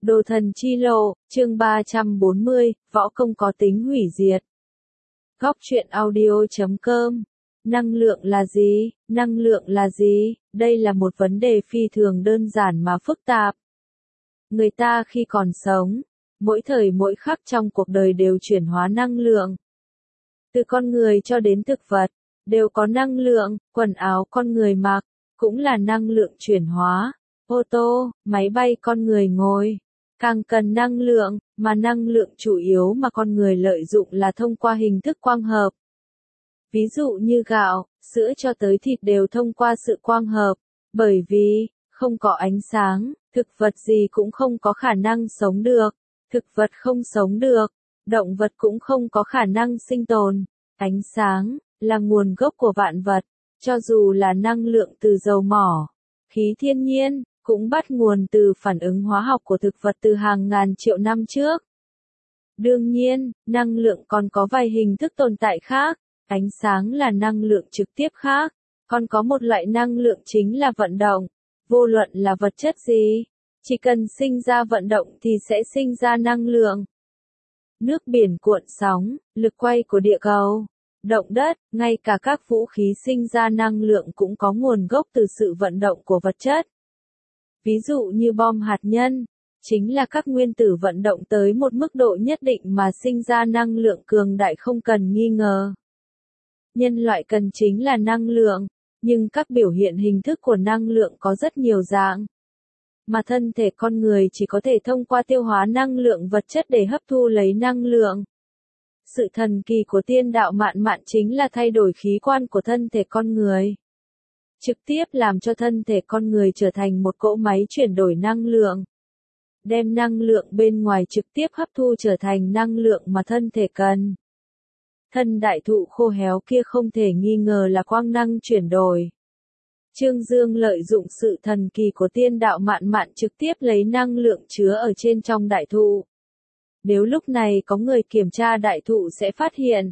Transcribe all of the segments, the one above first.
Đồ thần chi lộ, chương 340, võ công có tính hủy diệt. Góc truyện audio.com. Năng lượng là gì? Năng lượng là gì? Đây là một vấn đề phi thường đơn giản mà phức tạp. Người ta khi còn sống, mỗi thời mỗi khắc trong cuộc đời đều chuyển hóa năng lượng. Từ con người cho đến thực vật, đều có năng lượng, quần áo con người mặc, cũng là năng lượng chuyển hóa. Ô tô, máy bay con người ngồi, càng cần năng lượng, mà năng lượng chủ yếu mà con người lợi dụng là thông qua hình thức quang hợp. Ví dụ như gạo, sữa cho tới thịt đều thông qua sự quang hợp, bởi vì, không có ánh sáng, thực vật gì cũng không có khả năng sống được, thực vật không sống được, động vật cũng không có khả năng sinh tồn. Ánh sáng, là nguồn gốc của vạn vật, cho dù là năng lượng từ dầu mỏ, khí thiên nhiên, cũng bắt nguồn từ phản ứng hóa học của thực vật từ hàng ngàn triệu năm trước. Đương nhiên, năng lượng còn có vài hình thức tồn tại khác, ánh sáng là năng lượng trực tiếp khác, còn có một loại năng lượng chính là vận động, vô luận là vật chất gì, chỉ cần sinh ra vận động thì sẽ sinh ra năng lượng. Nước biển cuộn sóng, lực quay của địa cầu, động đất, ngay cả các vũ khí sinh ra năng lượng cũng có nguồn gốc từ sự vận động của vật chất. Ví dụ như bom hạt nhân, chính là các nguyên tử vận động tới một mức độ nhất định mà sinh ra năng lượng cường đại không cần nghi ngờ. Nhân loại cần chính là năng lượng, nhưng các biểu hiện hình thức của năng lượng có rất nhiều dạng. Mà thân thể con người chỉ có thể thông qua tiêu hóa năng lượng vật chất để hấp thu lấy năng lượng. Sự thần kỳ của tiên đạo mạn mạn chính là thay đổi khí quan của thân thể con người, trực tiếp làm cho thân thể con người trở thành một cỗ máy chuyển đổi năng lượng. Đem năng lượng bên ngoài trực tiếp hấp thu trở thành năng lượng mà thân thể cần. Thân đại thụ khô héo kia không thể nghi ngờ là quang năng chuyển đổi. Trương Dương lợi dụng sự thần kỳ của tiên đạo mạn mạn trực tiếp lấy năng lượng chứa ở trên trong đại thụ. Nếu lúc này có người kiểm tra đại thụ sẽ phát hiện,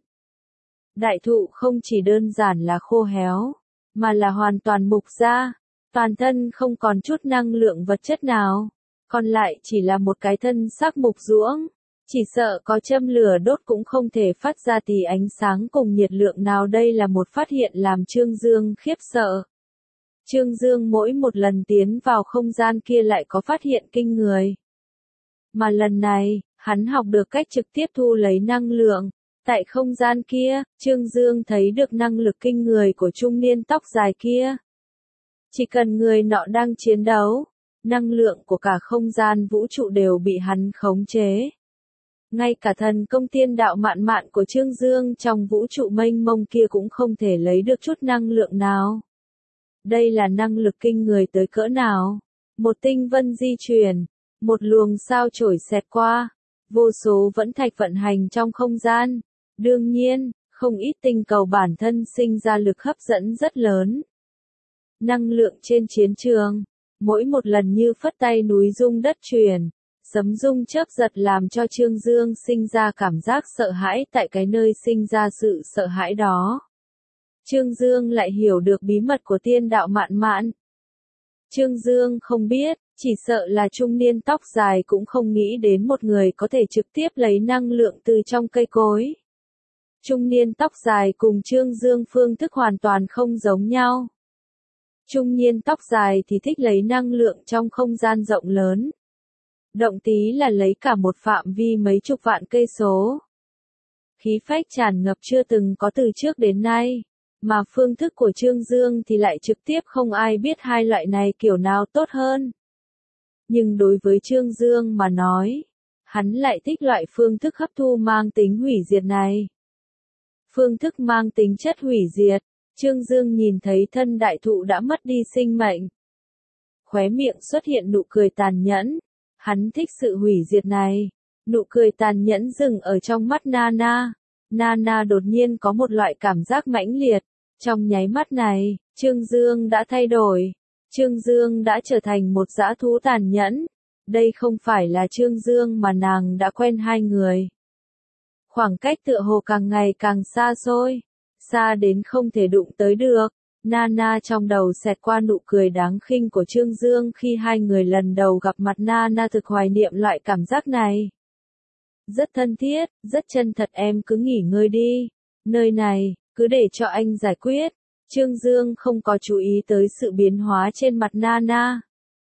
đại thụ không chỉ đơn giản là khô héo, mà là hoàn toàn mục ra, toàn thân không còn chút năng lượng vật chất nào, còn lại chỉ là một cái thân xác mục ruỗng, chỉ sợ có châm lửa đốt cũng không thể phát ra tí ánh sáng cùng nhiệt lượng nào. Đây là một phát hiện làm Trương Dương khiếp sợ. Trương Dương mỗi một lần tiến vào không gian kia lại có phát hiện kinh người. Mà lần này, hắn học được cách trực tiếp thu lấy năng lượng. Tại không gian kia, Trương Dương thấy được năng lực kinh người của trung niên tóc dài kia. Chỉ cần người nọ đang chiến đấu, năng lượng của cả không gian vũ trụ đều bị hắn khống chế. Ngay cả thần công tiên đạo mạn mạn của Trương Dương trong vũ trụ mênh mông kia cũng không thể lấy được chút năng lượng nào. Đây là năng lực kinh người tới cỡ nào? Một tinh vân di chuyển, một luồng sao chổi xẹt qua, vô số vẫn thạch vận hành trong không gian. Đương nhiên, không ít tinh cầu bản thân sinh ra lực hấp dẫn rất lớn. Năng lượng trên chiến trường, mỗi một lần như phất tay núi rung đất chuyển, sấm rung chớp giật làm cho Trương Dương sinh ra cảm giác sợ hãi tại cái nơi sinh ra sự sợ hãi đó. Trương Dương lại hiểu được bí mật của tiên đạo mạn mạn. Trương Dương không biết, chỉ sợ là trung niên tóc dài cũng không nghĩ đến một người có thể trực tiếp lấy năng lượng từ trong cây cối. Trung niên tóc dài cùng Trương Dương phương thức hoàn toàn không giống nhau. Trung niên tóc dài thì thích lấy năng lượng trong không gian rộng lớn. Động tí là lấy cả một phạm vi mấy chục vạn cây số. Khí phách tràn ngập chưa từng có từ trước đến nay. Mà phương thức của Trương Dương thì lại trực tiếp không ai biết hai loại này kiểu nào tốt hơn. Nhưng đối với Trương Dương mà nói, hắn lại thích loại phương thức hấp thu mang tính hủy diệt này. Phương thức mang tính chất hủy diệt, Trương Dương nhìn thấy thân đại thụ đã mất đi sinh mệnh. Khóe miệng xuất hiện nụ cười tàn nhẫn, hắn thích sự hủy diệt này. Nụ cười tàn nhẫn dừng ở trong mắt Nana. Nana đột nhiên có một loại cảm giác mãnh liệt. Trong nháy mắt này, Trương Dương đã thay đổi. Trương Dương đã trở thành một dã thú tàn nhẫn. Đây không phải là Trương Dương mà nàng đã quen hai người. Khoảng cách tựa hồ càng ngày càng xa xôi. Xa đến không thể đụng tới được. Nana trong đầu xẹt qua nụ cười đáng khinh của Trương Dương khi hai người lần đầu gặp mặt. Nana thực hoài niệm loại cảm giác này. Rất thân thiết, rất chân thật, em cứ nghỉ ngơi đi. Nơi này, cứ để cho anh giải quyết. Trương Dương không có chú ý tới sự biến hóa trên mặt Nana.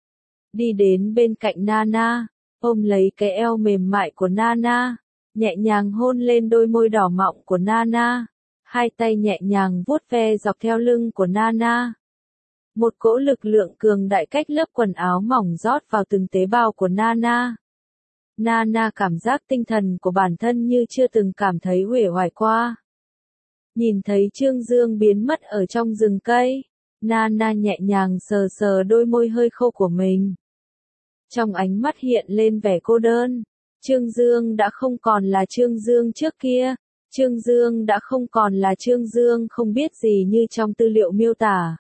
Đi đến bên cạnh Nana, ôm lấy cái eo mềm mại của Nana, nhẹ nhàng hôn lên đôi môi đỏ mọng của Nana. Hai tay nhẹ nhàng vuốt ve dọc theo lưng của Nana. Một cỗ lực lượng cường đại cách lớp quần áo mỏng rót vào từng tế bào của Nana. Nana cảm giác tinh thần của bản thân như chưa từng cảm thấy uể oải qua. Nhìn thấy Trương Dương biến mất ở trong rừng cây, Nana nhẹ nhàng sờ sờ đôi môi hơi khô của mình. Trong ánh mắt hiện lên vẻ cô đơn. Trương Dương đã không còn là Trương Dương trước kia. Trương Dương đã không còn là Trương Dương không biết gì như trong tư liệu miêu tả.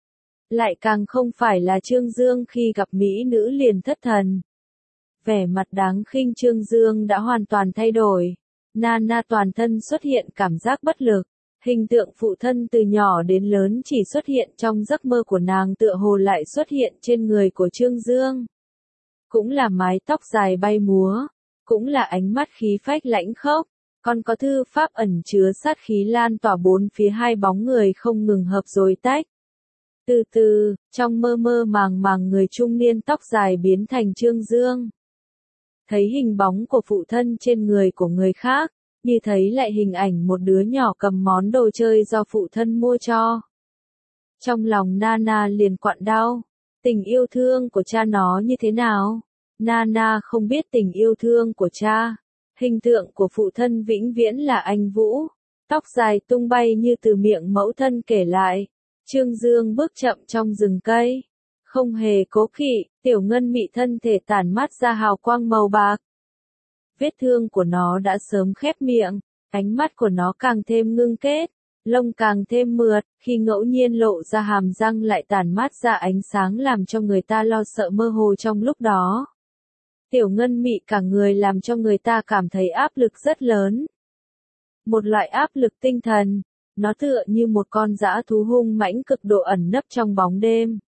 Lại càng không phải là Trương Dương khi gặp mỹ nữ liền thất thần. Vẻ mặt đáng khinh Trương Dương đã hoàn toàn thay đổi. Nana toàn thân xuất hiện cảm giác bất lực. Hình tượng phụ thân từ nhỏ đến lớn chỉ xuất hiện trong giấc mơ của nàng tựa hồ lại xuất hiện trên người của Trương Dương. Cũng là mái tóc dài bay múa. Cũng là ánh mắt khí phách lãnh khốc. Còn có thư pháp ẩn chứa sát khí lan tỏa bốn phía, hai bóng người không ngừng hợp rồi tách. Từ từ, trong mơ mơ màng màng người trung niên tóc dài biến thành Trương Dương. Thấy hình bóng của phụ thân trên người của người khác, như thấy lại hình ảnh một đứa nhỏ cầm món đồ chơi do phụ thân mua cho. Trong lòng Nana liền quặn đau. Tình yêu thương của cha nó như thế nào? Nana không biết tình yêu thương của cha. Hình tượng của phụ thân vĩnh viễn là anh Vũ. Tóc dài tung bay như từ miệng mẫu thân kể lại. Trương Dương bước chậm trong rừng cây. Không hề cố kỵ, tiểu ngân mị thân thể tản mát ra hào quang màu bạc. Vết thương của nó đã sớm khép miệng. Ánh mắt của nó càng thêm ngưng kết. Lông càng thêm mượt, khi ngẫu nhiên lộ ra hàm răng lại tản mát ra ánh sáng làm cho người ta lo sợ mơ hồ trong lúc đó. Tiểu ngân mị cả người làm cho người ta cảm thấy áp lực rất lớn. Một loại áp lực tinh thần, nó tựa như một con dã thú hung mãnh cực độ ẩn nấp trong bóng đêm.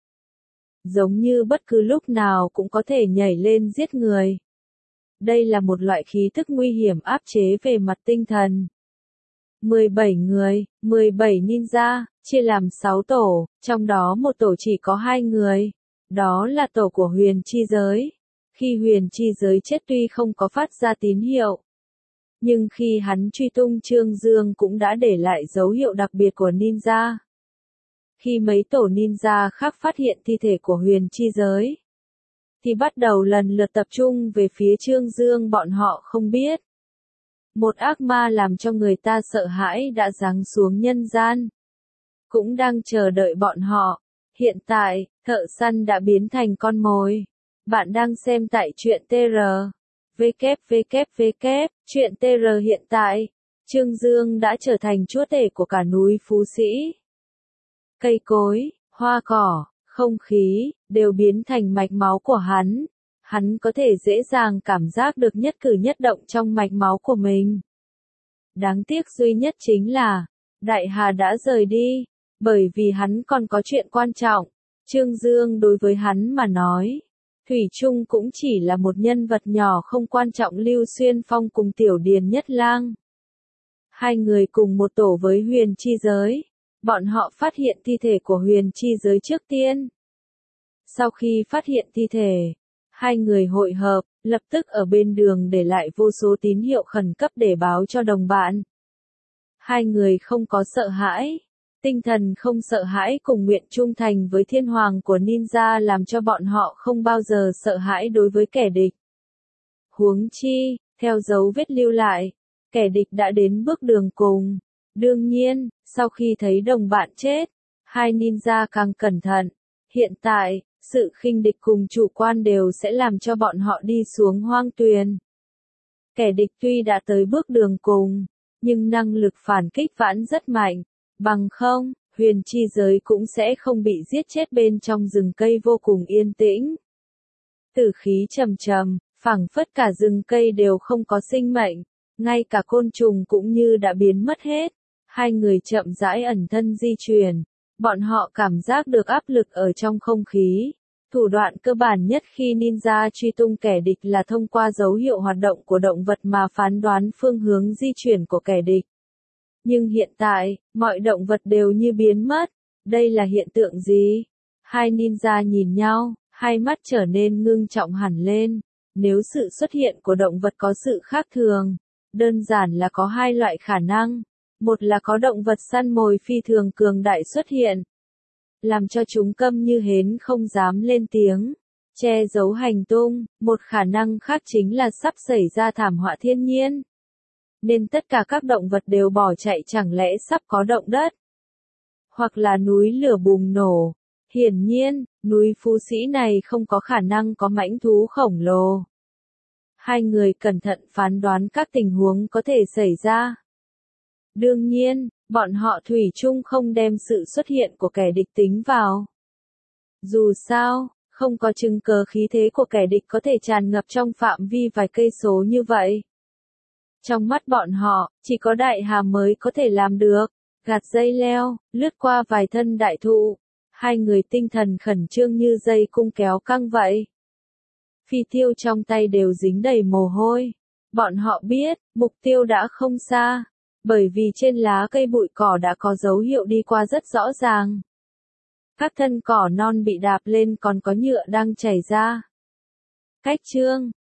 Giống như bất cứ lúc nào cũng có thể nhảy lên giết người. Đây là một loại khí thức nguy hiểm áp chế về mặt tinh thần. 17 người, 17 ninja, chia làm 6 tổ, trong đó một tổ chỉ có 2 người. Đó là tổ của Huyền Chi Giới. Khi Huyền Chi Giới chết tuy không có phát ra tín hiệu, nhưng khi hắn truy tung Trương Dương cũng đã để lại dấu hiệu đặc biệt của ninja. Khi mấy tổ ninja khác phát hiện thi thể của Huyền Chi Giới, thì bắt đầu lần lượt tập trung về phía Trương Dương. Bọn họ không biết. Một ác ma làm cho người ta sợ hãi đã giáng xuống nhân gian. Cũng đang chờ đợi bọn họ. Hiện tại, thợ săn đã biến thành con mồi. Bạn đang xem tại truyện TR. www. Truyện TR hiện tại. Trương Dương đã trở thành chúa tể của cả núi Phú Sĩ. Cây cối, hoa cỏ, không khí, đều biến thành mạch máu của hắn. Hắn có thể dễ dàng cảm giác được nhất cử nhất động trong mạch máu của mình. Đáng tiếc duy nhất chính là, Đại Hà đã rời đi, bởi vì hắn còn có chuyện quan trọng. Trương Dương đối với hắn mà nói, thủy chung cũng chỉ là một nhân vật nhỏ không quan trọng. Lưu Xuyên Phong cùng Tiểu Điền Nhất Lang. Hai người cùng một tổ với Huyền Chi Giới. Bọn họ phát hiện thi thể của Huyền Chi Giới trước tiên. Sau khi phát hiện thi thể, hai người hội hợp, lập tức ở bên đường để lại vô số tín hiệu khẩn cấp để báo cho đồng bạn. Hai người không có sợ hãi. Tinh thần không sợ hãi cùng nguyện trung thành với thiên hoàng của ninja làm cho bọn họ không bao giờ sợ hãi đối với kẻ địch. Huống chi, theo dấu vết lưu lại, kẻ địch đã đến bước đường cùng. Đương nhiên, sau khi thấy đồng bạn chết, hai ninja càng cẩn thận. Hiện tại, sự khinh địch cùng chủ quan đều sẽ làm cho bọn họ đi xuống hoang tuyền. Kẻ địch tuy đã tới bước đường cùng, nhưng năng lực phản kích vẫn rất mạnh. Bằng không, Huyền Chi Giới cũng sẽ không bị giết chết bên trong rừng cây vô cùng yên tĩnh. Tử khí trầm trầm, phảng phất cả rừng cây đều không có sinh mệnh, ngay cả côn trùng cũng như đã biến mất hết. Hai người chậm rãi ẩn thân di chuyển, Bọn họ cảm giác được áp lực ở trong không khí. Thủ đoạn cơ bản nhất khi ninja truy tung kẻ địch là thông qua dấu hiệu hoạt động của động vật mà phán đoán phương hướng di chuyển của kẻ địch. Nhưng hiện tại, mọi động vật đều như biến mất. Đây là hiện tượng gì? Hai ninja nhìn nhau, hai mắt trở nên ngưng trọng hẳn lên. Nếu sự xuất hiện của động vật có sự khác thường, đơn giản là có hai loại khả năng. Một là có động vật săn mồi phi thường cường đại xuất hiện, làm cho chúng câm như hến không dám lên tiếng, che giấu hành tung. Một khả năng khác chính là sắp xảy ra thảm họa thiên nhiên, nên tất cả các động vật đều bỏ chạy, chẳng lẽ sắp có động đất, hoặc là núi lửa bùng nổ. Hiển nhiên, núi Phú Sĩ này không có khả năng có mãnh thú khổng lồ. Hai người cẩn thận phán đoán các tình huống có thể xảy ra. Đương nhiên, bọn họ thủy chung không đem sự xuất hiện của kẻ địch tính vào. Dù sao, không có chứng cớ khí thế của kẻ địch có thể tràn ngập trong phạm vi vài cây số như vậy. Trong mắt bọn họ, chỉ có đại hà mới có thể làm được. Gạt dây leo, lướt qua vài thân đại thụ. Hai người tinh thần khẩn trương như dây cung kéo căng vậy. Phi tiêu trong tay đều dính đầy mồ hôi. Bọn họ biết, mục tiêu đã không xa. Bởi vì trên lá cây bụi cỏ đã có dấu hiệu đi qua rất rõ ràng. Các thân cỏ non bị đạp lên còn có nhựa đang chảy ra. Cách chương